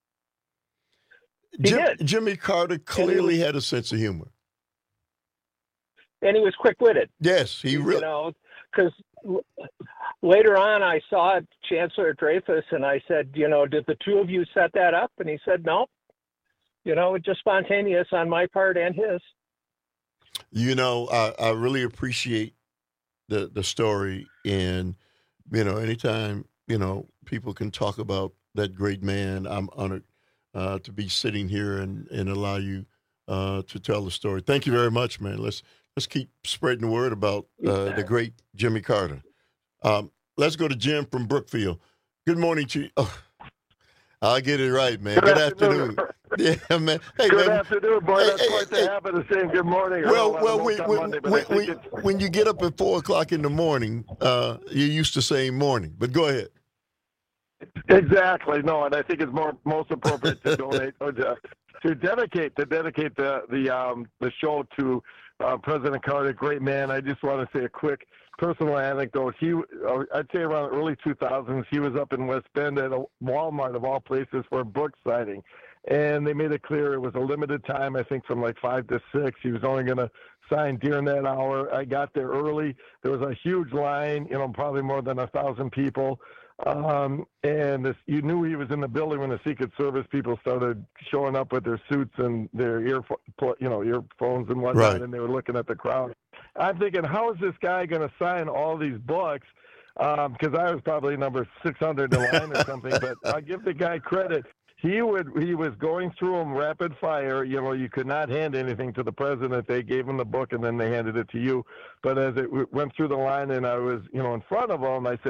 He
Jim,
did.
Jimmy Carter clearly
was,
had a sense of humor.
And he was quick-witted.
Yes, he really.
You know, because later on I saw Chancellor Dreyfus and I said, you know, did the two of you set that up? And he said, no. You know, it's just spontaneous on my part and his.
You know, I, I really appreciate the the story. And, you know, anytime, you know, people can talk about that great man, I'm honored uh, to be sitting here and, and allow you uh, to tell the story. Thank you very much, man. Let's let's keep spreading the word about uh, the great Jimmy Carter. Um, let's go to Jim from Brookfield. Good morning to you. Oh, I'll get it right, man. Good, good afternoon. afternoon. Yeah, man. Hey,
good
man.
afternoon, boy.
Hey,
That's
hey,
quite
hey.
the habit of saying good morning.
Well, well, we, we, Monday, we, we, when you get up at four o'clock in the morning, uh, you're used to saying morning. But go ahead.
Exactly. No, and I think it's more most appropriate to donate or to, to dedicate to dedicate the the um the show to uh, President Carter, great man. I just want to say a quick personal anecdote. He, uh, I'd say around early two thousands, he was up in West Bend at a Walmart of all places for a book signing. And they made it clear it was a limited time, I think from like five to six. He was only going to sign during that hour. I got there early. There was a huge line, you know, probably more than a thousand people. Um, and this, you knew he was in the building when the Secret Service people started showing up with their suits and their ear, you know, earphones and whatnot,
right.
And they were looking at the crowd. I'm thinking, how is this guy going to sign all these books? Because um, I was probably number six hundred in line or something. But I give the guy credit. He would. He was going through them rapid fire. You know, you could not hand anything to the president. They gave him the book, and then they handed it to you. But as it w- went through the line, and I was, you know, in front of him, I said,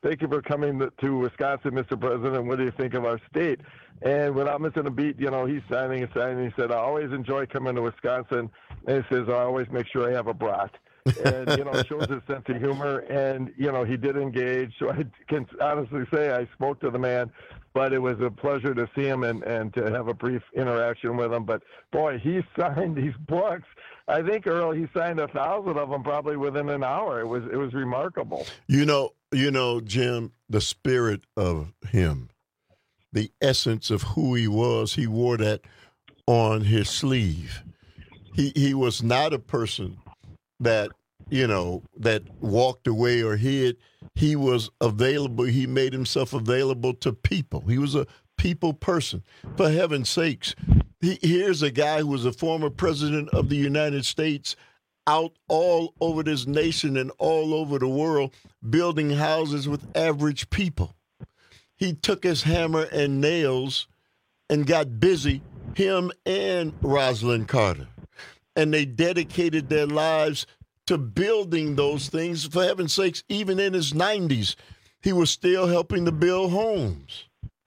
thank you for coming to Wisconsin, Mister President. What do you think of our state? And without missing a beat, you know, he's signing and signing. He said, I always enjoy coming to Wisconsin. And he says, I always make sure I have a brat. And, you know, it shows his sense of humor. And, you know, he did engage. So I can honestly say I spoke to the man, but it was a pleasure to see him and, and to have a brief interaction with him. But, boy, he signed these books. I think, Earl, he signed a thousand of them probably within an hour. It was it was remarkable.
You know, you know, Jim, the spirit of him, the essence of who he was, he wore that on his sleeve. He he was not a person that, you know, that walked away or hid. He was available. He made himself available to people. He was a people person. For heaven's sakes, he, here's a guy who was a former president of the United States out all over this nation and all over the world building houses with average people. He took his hammer and nails and got busy, him and Rosalind Carter. And they dedicated their lives to building those things. For heaven's sakes, even in his nineties, he was still helping to build homes.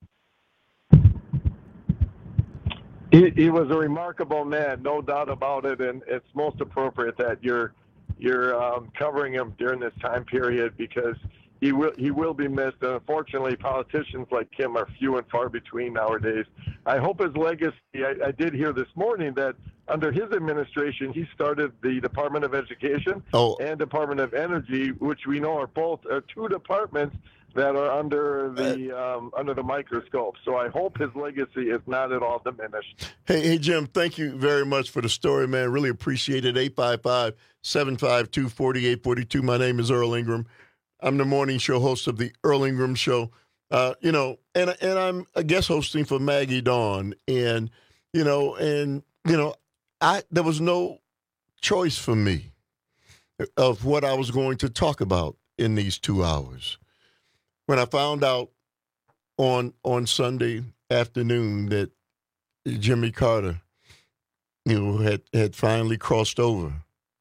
He, he was a remarkable man, no doubt about it, and it's most appropriate that you're you're um, covering him during this time period because he will he will be missed. And unfortunately, politicians like him are few and far between nowadays. I hope his legacy. I, I did hear this morning that under his administration, he started the Department of Education
oh.
and Department of Energy, which we know are both are two departments that are under the um, under the microscope. So I hope his legacy is not at all diminished.
Hey, hey, Jim, thank you very much for the story, man. Really appreciate it. eight five five, seven five two, four eight four two. My name is Earl Ingram. I'm the morning show host of the Earl Ingram Show. Uh, you know, and and I'm a guest hosting for Maggie Dawn. And, you know, and, you know, I there was no choice for me of what I was going to talk about in these two hours. When I found out on on Sunday afternoon that Jimmy Carter, you know, had, had finally crossed over,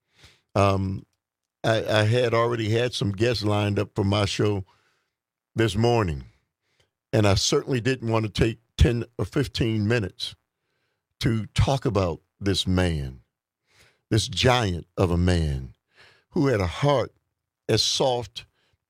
um, I, I had already had some guests lined up for my show this morning, and I certainly didn't want to take ten or fifteen minutes to talk about this man, this giant of a man who had a heart as soft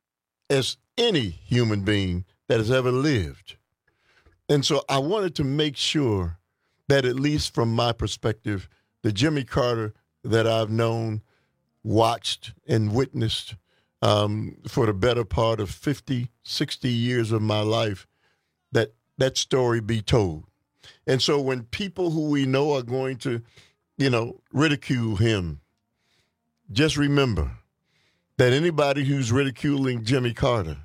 as any human being that has ever lived. And so I wanted to make sure that, at least from my perspective, the Jimmy Carter that I've known, watched, and witnessed um, for the better part of fifty, sixty years of my life, that that story be told. And so when people who we know are going to, you know, ridicule him, just remember that anybody who's ridiculing Jimmy Carter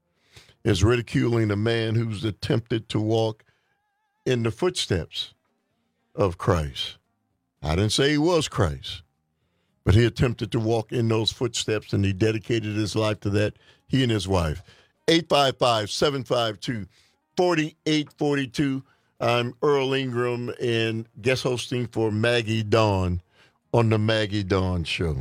is ridiculing a man who's attempted to walk in the footsteps of Christ. I didn't say he was Christ, but he attempted to walk in those footsteps, and he dedicated his life to that, he and his wife. eight five five, seven five two, four eight four two. I'm Earl Ingram and guest hosting for Maggie Dawn on the Maggie Dawn Show.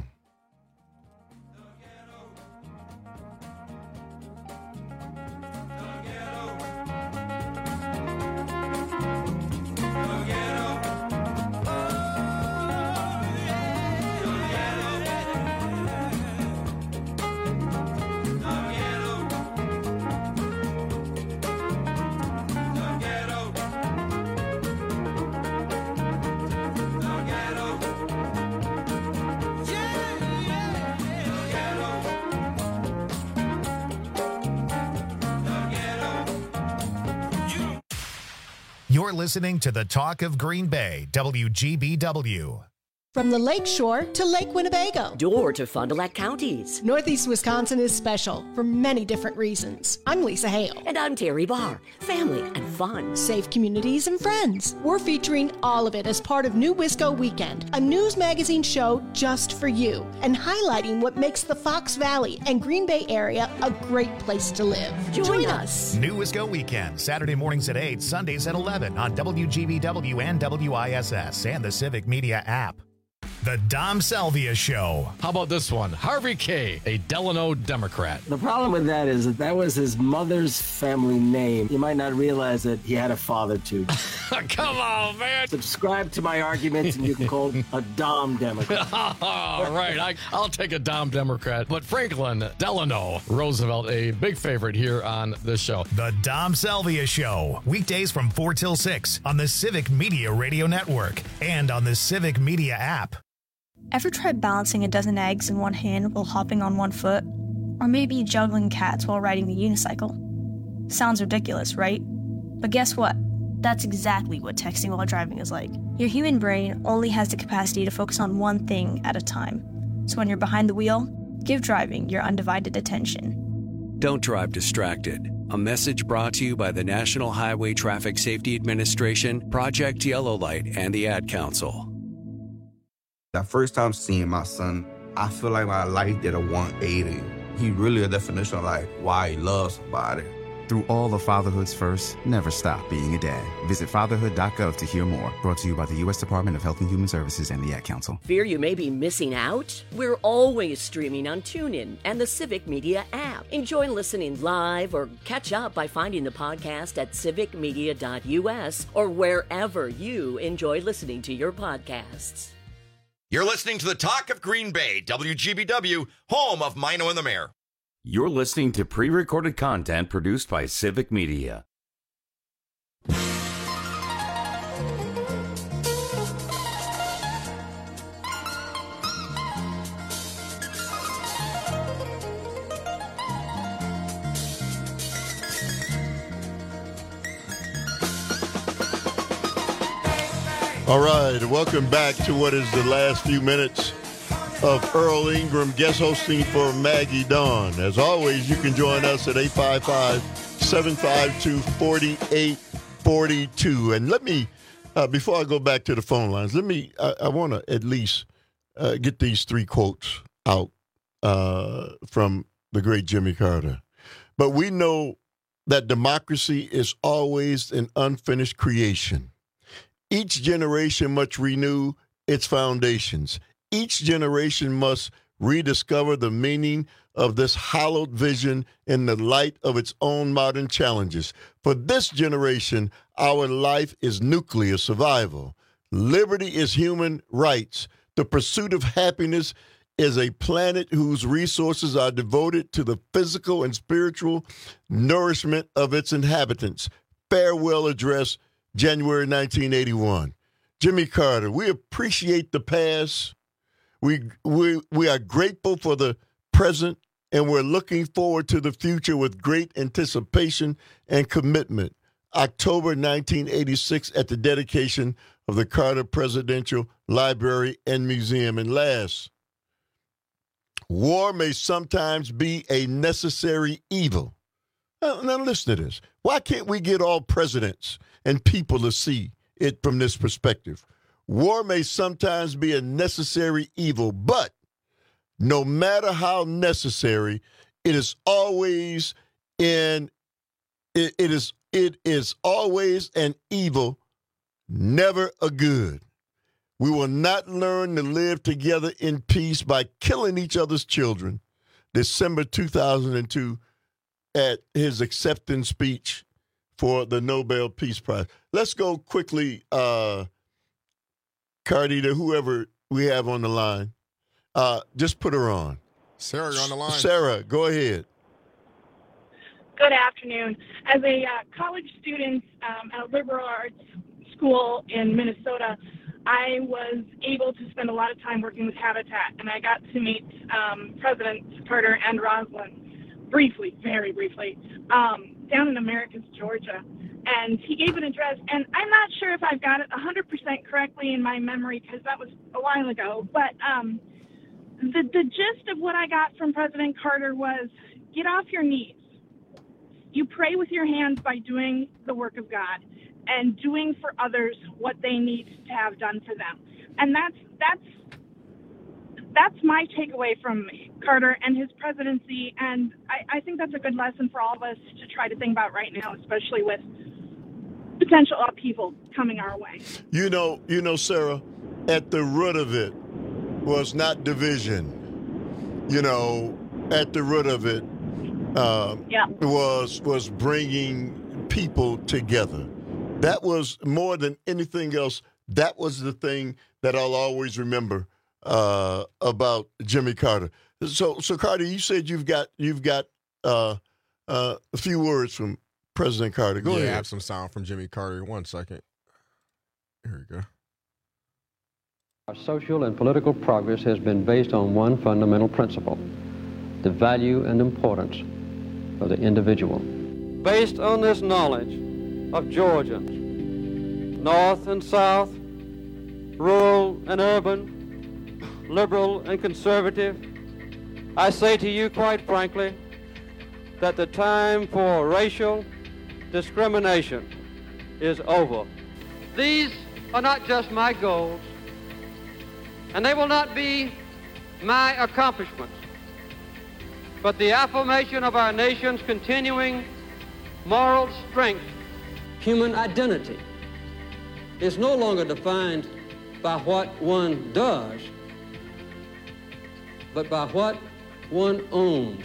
You're listening to the Talk of Green Bay, W G B W.
From the Lake Shore to Lake Winnebago.
Door to Fond du Lac counties.
Northeast Wisconsin is special for many different reasons. I'm Lisa Hale.
And I'm Terry Barr. Family and fun.
Safe communities and friends. We're featuring all of it as part of New Wisco Weekend, a news magazine show just for you, and highlighting what makes the Fox Valley and Green Bay area a great place to live.
Join, Join us.
New Wisco Weekend, Saturday mornings at eight, Sundays at eleven on W G B W and W I S S and the Civic Media app. The Dom Salvia Show.
How about this one? Harvey K., a Delano Democrat.
The problem with that is that that was his mother's family name. You might not realize that he had a father, too.
Come on, man.
Subscribe to my arguments, and you can call a Dom Democrat.
All right, I, I'll take a Dom Democrat. But Franklin Delano Roosevelt, a big favorite here on this show.
The Dom Salvia Show. Weekdays from four till six on the Civic Media Radio Network and on the Civic Media app.
Ever tried balancing a dozen eggs in one hand while hopping on one foot? Or maybe juggling cats while riding the unicycle? Sounds ridiculous, right? But guess what? That's exactly what texting while driving is like. Your human brain only has the capacity to focus on one thing at a time. So when you're behind the wheel, give driving your undivided attention.
Don't drive distracted. A message brought to you by the National Highway Traffic Safety Administration, Project Yellow Light, and the Ad Council.
The first time seeing my son, I feel like my life did a one eighty. He really a definition of like why he loves somebody. Through all of fatherhood's first, never stop being a dad. Visit fatherhood dot gov to hear more. Brought to you by the U S Department of Health and Human Services and the Ad Council.
Fear you may be missing out? We're always streaming on TuneIn and the Civic Media app. Enjoy listening live or catch up by finding the podcast at civic media dot u s or wherever you enjoy listening to your podcasts.
You're listening to the Talk of Green Bay, W G B W, home of Mino and the Mayor.
You're listening to pre-recorded content produced by Civic Media.
All right, welcome back to what is the last few minutes of Earl Ingram guest hosting for Maggie Dawn. As always, you can join us at eight five five, seven five two, four eight four two. And let me, uh, before I go back to the phone lines, let me, I, I want to at least uh, get these three quotes out uh, from the great Jimmy Carter. But we know that democracy is always an unfinished creation. Each generation must renew its foundations. Each generation must rediscover the meaning of this hallowed vision in the light of its own modern challenges. For this generation, our life is nuclear survival. Liberty is human rights. The pursuit of happiness is a planet whose resources are devoted to the physical and spiritual nourishment of its inhabitants. Farewell address, January nineteen eighty-one. Jimmy Carter, we appreciate the past. We, we, we are grateful for the present, and we're looking forward to the future with great anticipation and commitment. October nineteen eighty-six at the dedication of the Carter Presidential Library and Museum. And last, war may sometimes be a necessary evil. Now, now listen to this. Why can't we get all presidents and people to see it from this perspective? War may sometimes be a necessary evil, but no matter how necessary, it is always in it, it is it is always an evil, never a good. We will not learn to live together in peace by killing each other's children. December two thousand two, at his acceptance speech for the Nobel Peace Prize. Let's go quickly, uh, Cardi, to whoever we have on the line. Uh, just put her on.
Sarah, you're on the line.
Sarah, go ahead.
Good afternoon. As a uh, college student um, at a liberal arts school in Minnesota, I was able to spend a lot of time working with Habitat, and I got to meet um, Presidents Carter and Rosalynn briefly, very briefly, um, down in Americus, Georgia. And he gave an address, and I'm not sure if I've got it one hundred percent correctly in my memory because that was a while ago, but um, the, the gist of what I got from President Carter was, get off your knees. You pray with your hands by doing the work of God and doing for others what they need to have done for them. And that's that's that's my takeaway from Carter and his presidency, and I, I think that's a good lesson for all of us to try to think about right now, especially with potential upheaval coming our way.
You know, you know, Sarah, at the root of it, was not division. You know, at the root of it uh,
yeah.
was was bringing people together. That was more than anything else. That was the thing that I'll always remember uh, about Jimmy Carter. So, so Carter, you said you've got you've got uh, uh, a few words from President Carter. Go
yeah,
ahead.
I have some sound from Jimmy Carter. One second. Here we go.
Our social and political progress has been based on one fundamental principle: the value and importance of the individual. Based on this knowledge of Georgians, North and South, rural and urban, liberal and conservative, I say to you quite frankly that the time for racial discrimination is over. These are not just my goals, and they will not be my accomplishments, but the affirmation of our nation's continuing moral strength. Human identity is no longer defined by what one does, but by what one owns.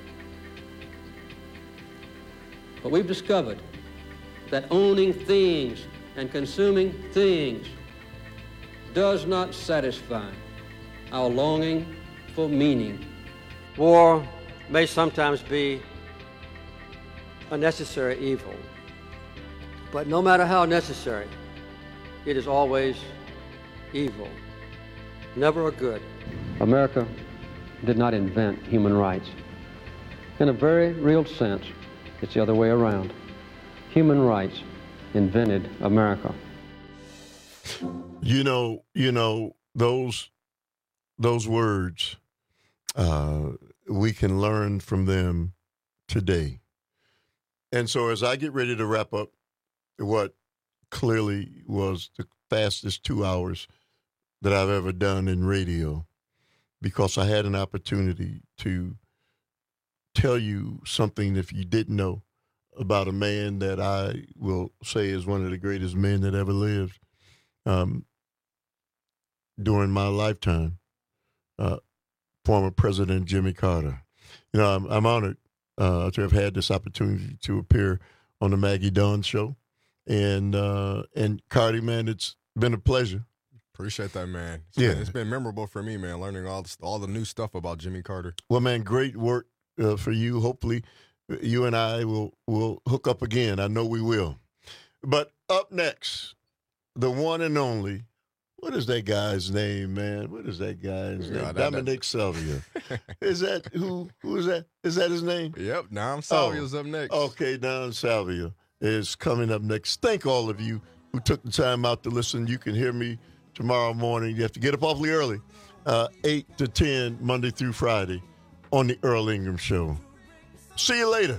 But we've discovered that owning things and consuming things does not satisfy our longing for meaning. War may sometimes be a necessary evil, but no matter how necessary, it is always evil, never a good. America did not invent human rights. In a very real sense, it's the other way around. Human rights invented America.
You know, you know, those those words, uh, we can learn from them today. And so as I get ready to wrap up what clearly was the fastest two hours that I've ever done in radio, because I had an opportunity to tell you something, if you didn't know, about a man that I will say is one of the greatest men that ever lived um, during my lifetime, uh, former President Jimmy Carter. You know, I'm, I'm honored uh, to have had this opportunity to appear on the Maggie Dawn Show. And, uh, and Cardi, man, it's been a pleasure.
Appreciate that, man. It's
Yeah.
been, it's been memorable for me, man, learning all this, all the new stuff about Jimmy Carter.
Well, man, great work uh, for you. Hopefully you and I will, will hook up again. I know we will. But up next, the one and only, what is that guy's name, man? What is that guy's
Yeah,
name?
that-
Dominic Salvia. Is that who? Who is that? Is that his name?
Yep, Dom Salvia's
Oh,
up next.
Okay, Dom Salvia is coming up next. Thank all of you who took the time out to listen. You can hear me tomorrow morning. You have to get up awfully early, uh, eight to ten, Monday through Friday, on the Earl Ingram Show. See you later.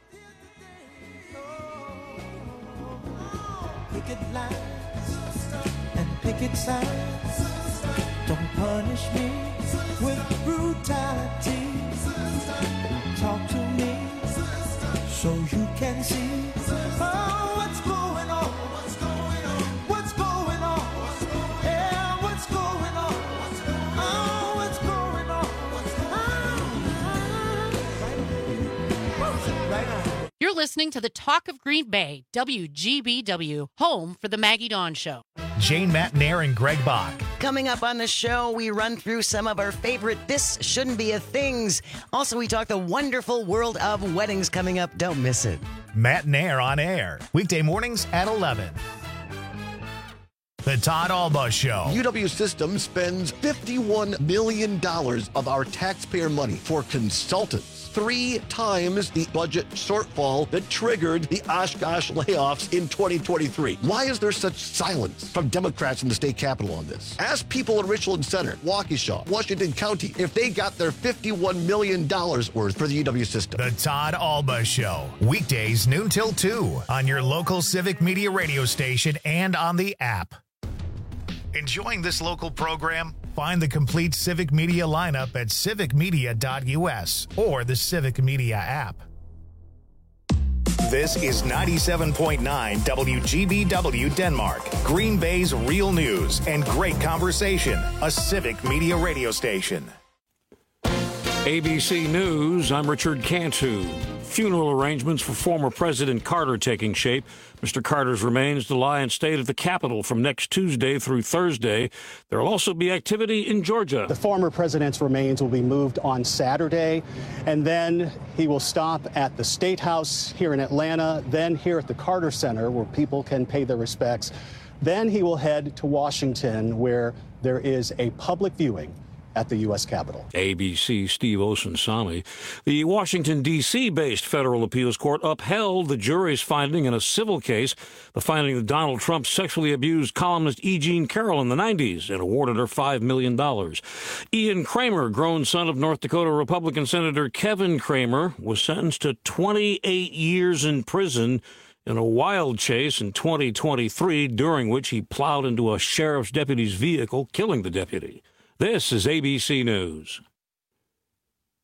Picket lines and picket signs. Don't punish me with brutality. Talk to me so you can see oh, what's going on. What's going on? What's going on? Yeah, what's going on? Oh, what's going on? Ah, right now.
You're listening to the Talk of Green Bay, W G B W, home for the Maggie Dawn Show.
Jane Matnair and Greg Bach.
Coming up on the show, we run through some of our favorite This Shouldn't Be a Things. Also, we talk the wonderful world of weddings coming up. Don't miss it.
Matnair on air, weekday mornings at eleven. The Todd Alba Show.
U W Systems spends fifty-one million dollars of our taxpayer money for consultants. Three times the budget shortfall that triggered the Oshkosh layoffs in twenty twenty-three. Why is there such silence from Democrats in the state capitol on this? Ask people in Richland Center, Waukesha, Washington County, if they got their fifty-one million dollars worth for the U W system.
The Todd Alba Show. Weekdays noon till two on your local Civic Media radio station and on the app. Enjoying this local program? Find the complete Civic Media lineup at civic media dot U S or the Civic Media app. This is ninety-seven point nine W G B W Denmark, Green Bay's real news and great conversation, a Civic Media radio station.
A B C News, I'm Richard Cantu. Funeral arrangements for former President Carter taking shape. Mister Carter's remains to lie in state at the Capitol from next Tuesday through Thursday. There will also be activity in Georgia.
The former president's remains will be moved on Saturday, and then he will stop at the State House here in Atlanta, then here at the Carter Center where people can pay their respects. Then he will head to Washington where there is a public viewing at the U S Capitol.
A B C Steve Osunsami. The Washington, D C-based federal appeals court upheld the jury's finding in a civil case, the finding that Donald Trump sexually abused columnist E. Jean Carroll in the nineties and awarded her five million dollars. Ian Kramer, grown son of North Dakota Republican Senator Kevin Kramer, was sentenced to twenty-eight years in prison in a wild chase in twenty twenty-three, during which he plowed into a sheriff's deputy's vehicle, killing the deputy. This is A B C News.